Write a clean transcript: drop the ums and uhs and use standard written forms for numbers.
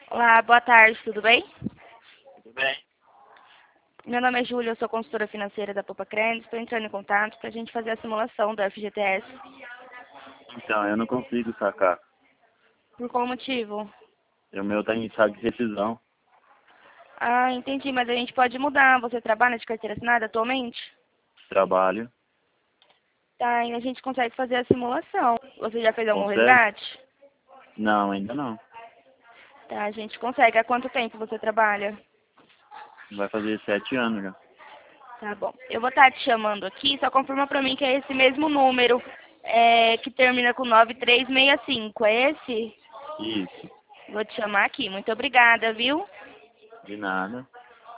Olá, boa tarde, tudo bem? Tudo bem? Meu nome é Júlia, eu sou consultora financeira da Poupa Crédito. Estou entrando em contato para a gente fazer a simulação da FGTS. Então, eu não consigo sacar. Por qual motivo? O meu tá em estado de rescisão. Ah, entendi, mas a gente pode mudar. Você trabalha de carteira assinada atualmente? Trabalho. Tá, e a gente consegue fazer a simulação. Você já fez algum Consegue? resgate? Não, ainda não. Tá, a gente consegue. Há quanto tempo você trabalha? Vai fazer 7 anos já. Tá bom. Eu vou estar te chamando aqui, só confirma pra mim que é esse mesmo número, que termina com 9365. É esse? Isso. Vou te chamar aqui. Muito obrigada, viu? De nada.